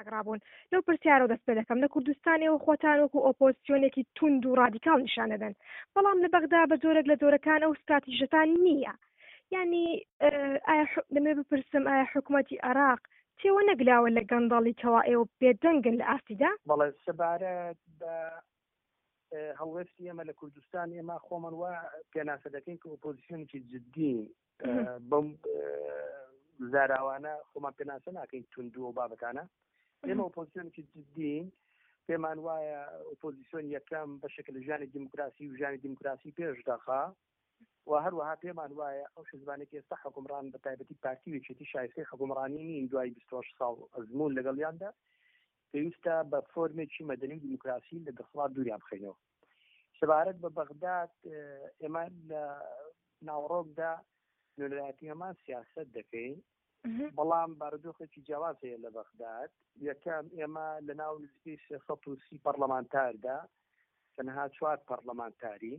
کاگرابوون لەو پرسیارە دەست پێ دەکەم لە کوردستانەوە خۆتان وەکو ئۆپۆزیسیۆنێکی توند و ڕادیکاڵ نیشان دەدەن بەڵام لە بەغدا بە جۆرێک لە جۆرەکان ئەو استراتیژەتان نییە یعنی ئایا دەمێ بپرسم ئایا حکوومەتی عێراق تێوە نەگلاوە لە گەندەڵی کەوا ئێوە بێدەنگن لە ئاستیدا؟ بەڵێ سەبارەت بە هەڵوێستی ئێمە لە کوردستان ئێمە خۆمان وا پێناسە دەکەین کە ئۆپۆزیسیۆنێکی جددی بەم زاراوانە خۆمان پێناسە ناکەین توند و بابەتانە ئێمە ئۆپۆزیسیۆنێکی جددین پێمان وایە ئۆپۆزیسیۆن یەکەم بەشێک لە ژیانی دیموکراسی و ژیانی دیموکراسی پێش دەخا و هەروەها پێمان وایە ئەو حیزبانێکی ئێستا حکومڕان بە تایبەتی پارتی وێچێتی شایستەی حکومڕانی نین دوای 28 ساڵ ئەزموون لەگەڵیاندا پێویستە بە فۆرمێکی مەدەنی دیموکراسی لە دەسەڵات دووریان بخەینەوە سەبارەت بە بەغداد ئێمە لە ناوڕۆکدا نوێنەرایەتی هەمان سیاسەت دەکەین بەڵام بارودۆخێکی جیاواز هەیە لە بەغداد یەکەم ئێمە لە ناو نزیکەی 330 پەرلەمانتاردا تەنها 4 پەرلەمانتارین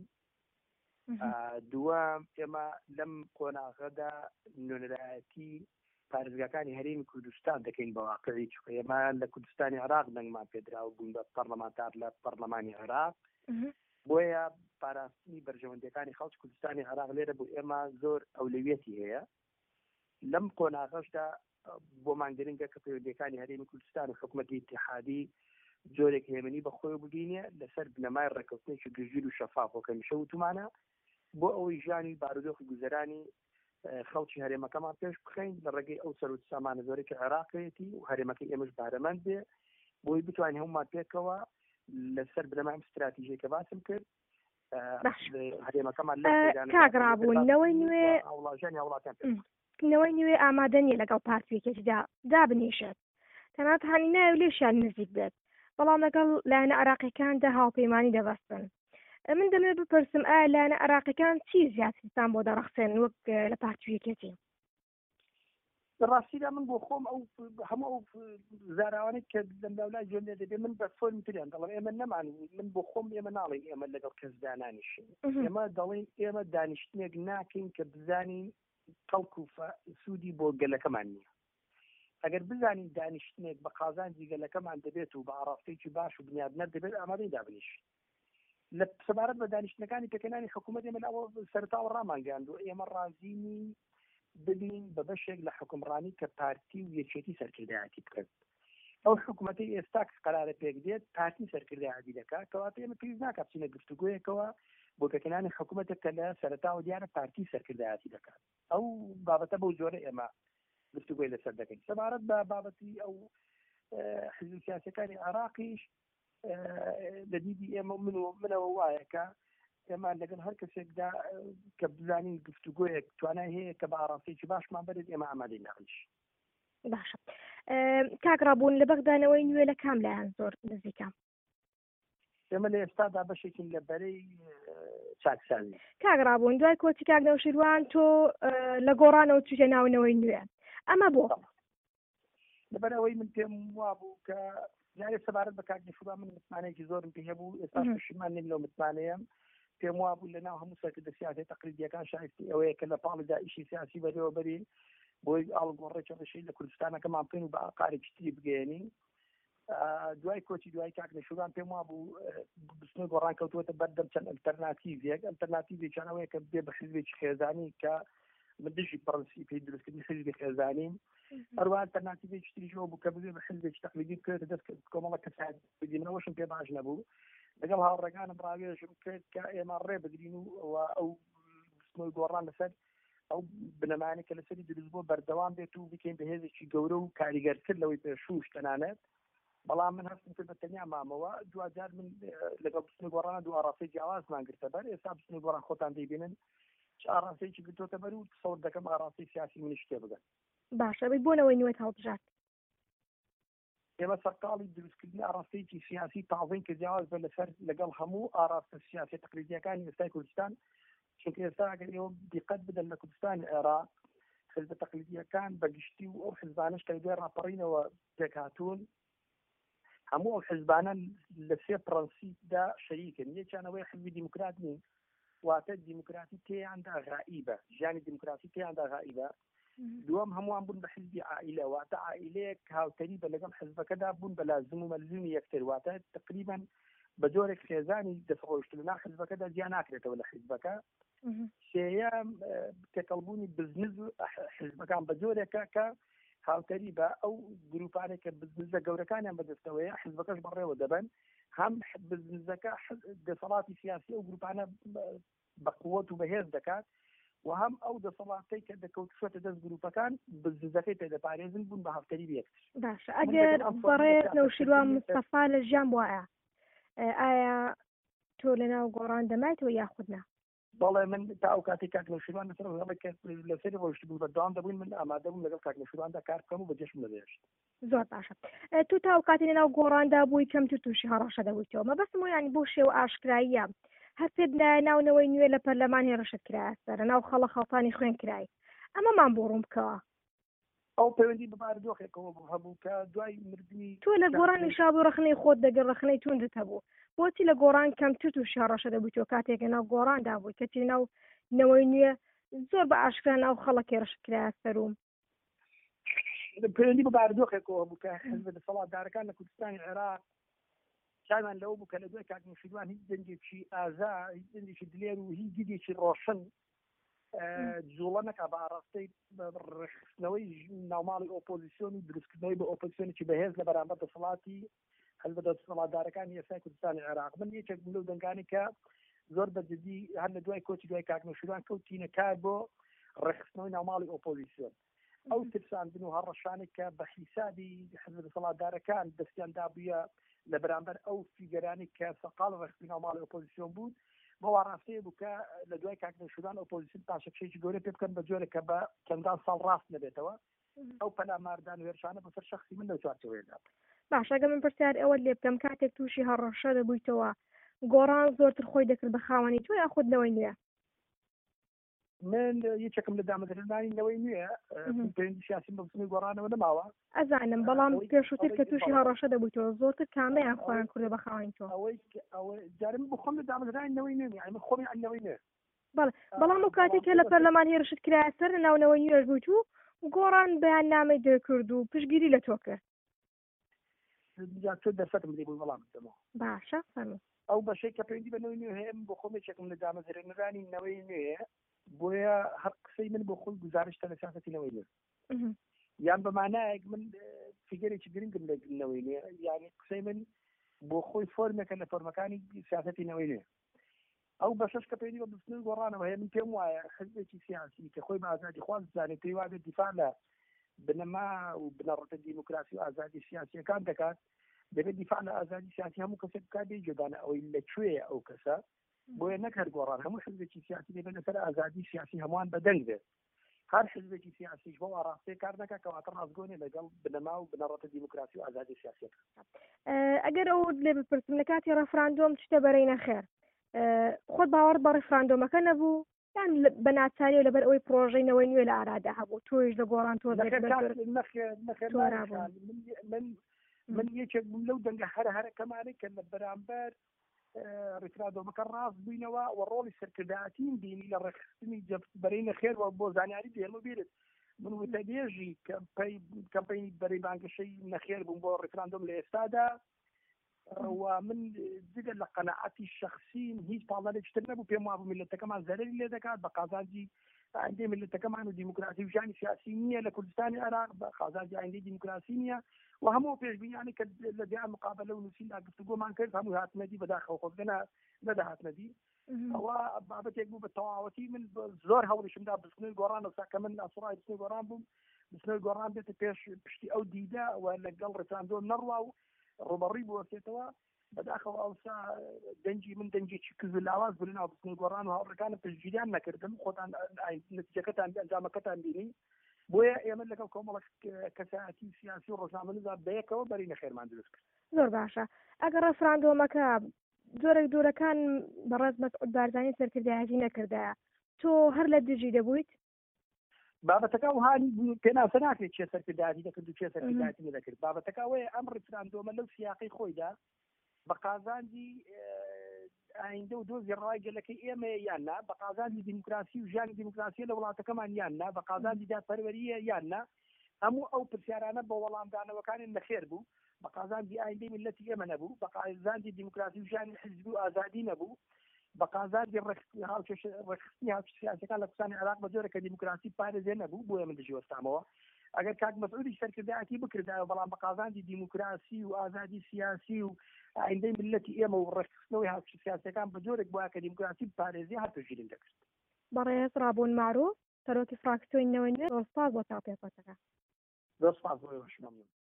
دووەم ئێمە لەم قۆناغەدا نوێنەرایەتی پارێزگاکانی هەرێمی کوردستان دەکەین بە واقعی چونکە ئێمە لە کوردستانی عێراق دەنگمان پێدراوە بوون بە پەرلەمانتار لە پەرلەمانی عێراق بۆیە پاراستنی بەرژەوەندەکانی خەڵکی کوردستانی عێراق لێرە بۆ ئێمە زۆر ئەولەویەتی هەیە لەم قۆناغەشدا بۆمان گرنگە کە پەیوەندیەکانی هەرێمی کوردستان و حکوومەتی ئیتیحادی جۆرێک هێمنی بەخۆی ببینێ لەسەر بنەمای ڕێکەوتنێکی گژیر و شەفاف وەکە میشە وتمانە بۆ ئەوەی ژیانی بارودۆخی گوزەرانی خەڵکی هەرێمەکەمان پێش بخەین لە ڕێگەی ئەو سەرۆت سامانە زۆرێکی عێراقێتی و هەرێمەکەی ئێمەش بارەمەند بێ بۆی بتوانین هەمومان پێکەوە لەسەر بنەمای استراتیژیە کە باسم کرد هەرێمەکەمان کاگرابوون نەوەی نوێ هەوڵاژانی وڵاتیان نەوەی نوێ ئامادە نیە لەگەڵ پارتیەکێکیدا دابنیشێت تەنانەت هانی نایە و لێشیان نزیک بێت بەڵام لەگەڵ لایەنە عێراقیەکاندا هاوپەیمانی دەبەستن من دەمێت بپرسم ئایا لایەنە عێراقیەکان چی زیاترتان بۆ دەڕەخسێن وەک لە پارتیەکێتی ڕاستیدا من بۆ خۆم ئەو هەموو ئەو زاراوانێک کە لەم لاولای جۆنێ دەبێ من بە فۆرم تریان دەڵێن ئێمە نەمان من بۆ خۆم ئێمە ناڵێن ئێمە لەگەڵ کەس دانانیشین ئێمە دەڵێن ئێمە دانیشتنێک ناکەین کە بزانین خەڵک و سوودی بۆ گەلەکەمان نییە ئەگەر بزانین دانیشتنێک بە قازانجی گەلەکەمان دەبێت و بە ئاراستەیەکی باش و بنیادنەر دەبێت ئامادەی دابنیش لە سەبارەت بە دانیشتنەکانی پێکەنانی حکوومەت ئێمە ئەوە سەرتاوە ڕامانگەاندووە ئێمە ڕازینی ببین بە بەشێک لە حکومڕانی کە پارتی و یەکێتی سەرکردایەتی بکرد ئەو حکوومەتی ئێستا کە قەرارە پێک دێت پارتی سەرکردایەتی دەکات کەواتە ئێمە پێویست ناکات بچینە گفتوگۆیەکەوە بۆ پێکەنانی حکوومەتێک کە لە سەرتاوە دیارە پارتی سەرکردایەتی دەکات ئەو بابەتە بەو جۆرە ئێمە گفتوگۆی لەسەر دەکەین سەبارەت بە بابەتی ئەو حزب سیاسیەکانی عێراقیش لە دیدی ئێمە منەوە وایە کە ئێمە لەگەڵ هەر کەسێکدا کە بزانین گفتوگۆیەک توانای هەیە کە بە ئاراستەیەکی باشمان بێت ئێمە ئامادەی ناقلیش باشە کاگرابوون لە بەغدانەوەی نوێ لە کام لایەن زۆر نزیکە ئێمە لە ئێستادا بەشێکین لە بەرەی چاکسازی کاگرابوون دوای کۆچی کاک نەوشیروان تۆ لە گۆڕانەوە چوتە ناونەوەی نوێ ئەمە بۆ لەبەرەوەی من پێم وابوو کە جارێ سەبارەت بە کاک نەوشیروان من متمانەیەکی زۆرم پێ هەبوو ئێستا پشیمان نیم لەو متمانەیەم پێم وابوو لە ناو هەموو سەرکردە سیاسی تەقلیدیەکان شایستی ئەوەیە کە لە پاڵیدا ئیشی سیاسی بەرەوە بەرین بۆی ئاڵگۆڕێکی لە کوردستانەکەمان بکەین و بە ئاقارێکی تری بگەێنین دوای کۆچی دوای کاک نەوشیروان پێم وابوو بستنەوەی گۆڕان کەوتووەتە بەردەم چەند ئەلتەرناتیڤێکیان ئەوەیە کە بێ بە حیزبێکی خێزانی کە من دژی پرەنسیپی دروستکردنی حیزبی خێزانیم هەروە ئەلتەرناتیڤێکی تریشەوە بوو کە ببێ بە حیزبێکی تەقلیدی بکرێتە دەست کۆمەڵە کەسات بگینەوەشم پێ باش نەبوو لەگەڵ هاوڕێگانم ڕاوێژم کرد کە ئێمە ڕێ بگرین و ئەو بستنەوەی گۆڕان لەسەر ئەو بنەمانێک کە لەسەری دروست بۆ بەردەوام بێت و بکەین بە هێزێکی گەورە و کاریگەرتر لەوەی پێشوش تەنانەت بەڵام من هەستم کرد بە تەنیا مامەوە دوجار من لەگەڵ بستنەوەی گۆڕانە دوو ئاراستەی جیاوازمان گرتە بەر ئێستا بستنەوەی گۆڕان خۆتان دەیبینن چ ئاراستەیەکی گرتووەتە بەر و سەوت دەکەم ئاراستەی سیاسی منیش تێ بگەن باشە بێت بۆنەوەی نوێت هەڵبژات ئێمە سەرقاڵی دروستکردنی ئاراستەیەکی سیاسی تازەی کە جیاواز بە لەسەر لەگەڵ هەموو ئاراستە سیاسی تەقلیدیەکانی ئێستای کوردستان چونکە ئێستا ئەگەر ئێوە دیقەت بدەن لە کوردستانی عێراق حزب تەقلیدیەکان بەگشتی و ئەو حزبانەش کە دوێ ڕاپەڕینەوە تێکهاتوون هەموو ئەو حزبانە لە سێ پرەنسیپدا شەریکن یەکیانەوەی حزبی دیموکرات نین واتە دیموکراتی تێیاندا غائیبە ژیانی دیموکراتی تێیاندا غائیبە دوام هەمووان بوون بە حزبی عائلە واتە عائلەیەک هاوتەری بە لەگەڵ حزبەکەدا بوون بە لازم و مەلزومی یەکتر واتە تقریبا بە جۆرێک خێزانی دەسڕۆشتن حزبەکەدا جیا ناکرێتەوە لە حزبەکە سێیەم تێکەڵبوونی بزنس حزبەکان بە جۆرێکە کە هاوتەری بە ئەو گروپانێک کە بزنسە گەورەکانیان بەدەستەوەیە حزبەکەش بەڕێوە دەبن هەم بزنسەکە دەسەڵاتی سیاسی ئەو گروپانە بە قووەت و بەهێز دەکات و هەم ئەو دەسەڵاتەی کە دەکەوتشوەتە دەست گروپەکان بزنسەکەی پێدەپارێزن بوون بە هاوتەری بێکتر. باشە ئەگەر بەڕێز نەوشیروان مستەفا لە ژیان وایە ئایا تۆ لەناو گۆڕان دەمایتەوە یاخود نا؟ بەڵێ من تا ئەو کاتی کاک نەوشیروان لەسەری ڕۆیشت بوو بەردەوام دەبووین من ئامادە بووم لەگەڵ کاک نەوشیرواندا کار بکەم و بەجێشم لەدەهێشت. زۆر باشە. تو تا ئەو کاتی لەناو گۆڕاندا بووی کەمتر تووشی هەڕەشە دەبوویتەوە مەبەستم ینی بۆ شێوە ئاشکراییە هەستێت ناونەوەی نوێ لە پەرلەمان هێرشت کرایە سەر ناو خەڵە خەڵتانی خوێن کرای ئەمەمان بۆ ڕوون بکەوە ئەو پەیوەندی بەبارودۆخێکەوە هەبوو کە دوای مردنی تۆ لە گۆڕانی شاب و ڕخنەی خۆت دەگەر ڕخنەی توندت هەبوو بۆچی لە گۆڕان کەمتر تووشی هەڕەشە دەبوویتەوە کاتێکە ناو گۆڕاندا بووی کەچی ناو نەوەی نوێ زۆر بە ئاشکرا ناو خەڵک هێرشت کرایە سەروم پەیوەندی بەبارودۆخێکەوە هەبوو کە حزب دەسەڵاتدارەکان لە کوردستانی عێراق چامان لەوە بوو کە لە دوای کاک نەوشیروان هیچ دەنگێکی ئازا هیچ دەنگێکی دلێر و هیچ دیدێکی ڕۆشن جوڵە نەکا بە ئاڕاستەی ڕێخستنەوەی ناوماڵی ئۆپۆزیسیۆن و دروستکردنەوەی بە ئۆپۆزیسیۆنێکی بەهێز لە بەرامبەر دەسەڵاتی حزب دەسەڵاتدارەکانی ئێستای کوردستانی عێراق من یەکێک بووم لەو دەنگانی کە زۆر بەجددی هەر لە دوای کۆچی دوای کاک نەوشیروان کەوتینە کار بۆ ڕێخستنەوەی ناوماڵی ئۆپۆزیسیۆن ئەو ترساندن و هەڕەشانێک کە بە حیسابی حزب دەسەڵاتدارەکان دەستیان دابوویە لە بەرامبەر ئەو فیگەرانی کە سەقاڵ ڕێخستنی ناوماڵی ئۆپۆزیسیۆن بوون بەوا ڕاستەیە بوو کە لە دوای کاک نەوشیروان ئۆپۆزیسیۆن پاشەکشەیەکی گەورە پێ بکەن بە جۆرێک کە بە چەندان ساڵ ڕاست نەبێتەوە ئەو پەلاماردان و هێرشانە بەسەر شەخصی من لەو چوارچەوەیەدا باش ئەگە من پرسیار ئەوە لێ بکەم کاتێک تووشی هەڕەشە دەبوویتەوە گۆڕان زۆرتر خۆی دەکرد بە خاوەنی تۆ یاخودنەوەی نوێ من یەکێکم لە دامەدرێنانی نەوەی نوێ پەیوەندی سیاسی بە بچنەوەی گۆڕانەوە نەماوە ئەزانم بەڵام پێشووتر کە تووشی هەڕەشە دەبوویتەوە زۆرتر کامەیان خۆیان کوردە بە خاوەنی تۆ ئەوەی جارم بخۆم لە دامەدرانی نەوەی نوێ من خۆمی نەوەی نوێ بەڵام ئەو کاتێکە لە پەرلەمان هێرشت کرایە سەر ناونەوەی نوێژ بوویت و گۆڕان بەیان نامەی دەکرد و پشتگیری لە تۆ کرد تۆ دەرفەتم لێ بووی بەڵام بدەمەوە باشە فەرموو ئەو بەشەی کە پەیوەندی بە نەوەی نوێ هەیە من بۆ خۆم یەکێکم لە دامەدرێنەرانی نەوەی نوێ بۆیە هەر قسەی من بۆ خۆی گزارشتە لە سیاسەتی نەوەی نوێ یان بەمانایەک من فیگەرێکی گرنگم لە نەوەی نوێ یانی قسەی من بۆ خۆی فۆرمێکە لە فۆرمەکانی سیاسەتی نەوەی نوێ ئەو بەشەش کە پەیوەندی بە بچنەوەی گۆڕانەوە هەیە من پێم وایە حزبێکی سیاسی کە خۆی بە ئازادی خواز بزانێت پێی وابێت دیفاع لە بنەما و بنەڕەتە دیموکراسی و ئازادی سیاسیەکان دەکات دەبێت دیفاع لە ئازادی سیاسی هەموو کەسێک بکات بێ جێدانە ئەوەی لەکوێیە ئەو کەسە بۆیە نەک هەر گۆڕان هەموو حزبێکی سیاسی دەبێت لەسەر ئازادی سیاسی هەمووان بەدەنگ بێت هەر حزبێکی سیاسیش بۆ ئاڕاستەی کار دەکات کەواتە ڕاستگۆنێ لەگەڵ بنەما و بنەڕەتە دیموکراسی و ئازادی سیاسیەکان ئەگەر ئەو لێ بپرسم لە کاتی ڕەفراندۆم شتە بەرەینە خێر خۆت باوەڕ بە ڕێفراندۆمەکە نەبوو یان بە ناچاری و لەبەر ئەوەی پرۆژەی نەوەی نوێ لە ئارادا هەبوو تۆیش لە گۆڕان تۆ من یەکێک بووم لەو دەنگە هەرەکەمانەی کە لە بەرامبەر ڕێفراندۆمەکە ڕاست بووینەوە و ڕۆڵی سەرکردایەتیم بینی لە ڕێخستنی بەرەینە خێرەوە بۆ زانیاری دێمە بێت من وتە بێژی کەمپەینی بەرەی بانگەشەی نەخێر بووم بۆ ڕێفراندۆم لە ئێستادا و من جگە لە قەناعەتی شەخسیم هیچ پاڵەرێکتر نەبوو پێم وابوو میلەتەکەمان زەرەری لێ دەکات بە قازانجی ئایندەی میلەتەکەمان و دیموکراسی و ژیانی سیاسی نییە لە کوردستانی عێراق بە قازانجی ئایندەی دیموکراسی نییە و هەموو پێشبینیانی کە لە دیان مقابلە و نووسیندا گفتوگۆمان کرد هەموو هاتنەدی بەداخەوە خۆگەنە نەداهاتنەدی ئەوە بابەتێک بوو بە تەواوەتی من زۆر هەوڵیشمدا بچنەوەی گۆڕان و ساکە من ئاسوڕای بچنەوەی گۆڕان بووم بچنەوەی گۆڕان بێتە پێش پشتی ئەو دیدە و لەگەڵ ڕێفراندۆم نەڕوا و ڕوبەڕووی بوەستێتەوە بەداخەوە ئەوسا دەنگی من دەنگێکی کز و لاواز بوو لەناو بچنەوەی گۆڕان و هاوڕێکانم پشتگیریان نەکردم خۆتان نەتیجەکەتان ئەنجامەکەتان بینی بۆیە ئێمە لەگەڵ کۆمەڵە کەسایەتی سیاسی و ڕۆژنامەنووسدا بەیەکەوە بەرەینە خێرمان دروست کرد زۆر باشە ئەگەر ڕێفراندۆمەکە زۆرێک دوورەکان بەڕێز مەسعود بارزانی سەرکردایەتی نەکردایە تۆ هەر لە دژی دەبوویت بابەتەکە وهانی پێناسە ناکرێت چێ سەرکردایەتی دەکرد و چێ سەرکردایەتی نەدەکرد بابەتەکە ئەوەیە ئەم ڕێفراندۆمە لەو سیاقی خۆیدا بە قازانجی ئایندە و دۆزی ڕای گەلەکەی ئێمە یاننا بە قازانجی دیموکراسی و ژیانی دیموکراسی لە وڵاتەکەمان یاننا بە قازانجی دادپەروەریە یاننا هەموو ئەو پرسیارانە بە وەڵامدانەوەکانی نەخێر بوو بە قازانجی ئایندەی ملەتی ئێمە نەبوو بە قازانجی دیموکراسی و ژیانی حزبی و ئازادی نەبوو بە قازانجی ڕێکخستنی هاوسیاسەکان لە کوردستانی عێراق بە جۆرێکە دیموکراسی پارێزێ نەبوو بۆیە من دژوەستامەوە ئەگەر کاک مەسعودی سەرکردایەتی بکردایە بەڵام بە قازانجی دیموکراسی و ئازادی سیاسی و ئایندەی ملەتی ئێمە و ڕێکخستنەوەی هاوسیاسەکان بە جۆرێک بووە کە دیموکراسی پارێزی هەر پێشگیریم دەکرد. بەڕێز ڕابوون معروف سەرۆکی فراکسیۆنی نەوەی نوێ ڕۆسپاس بۆ تاقیقەتەکە. ڕۆسپاس بۆ ئێوەش مەمنون.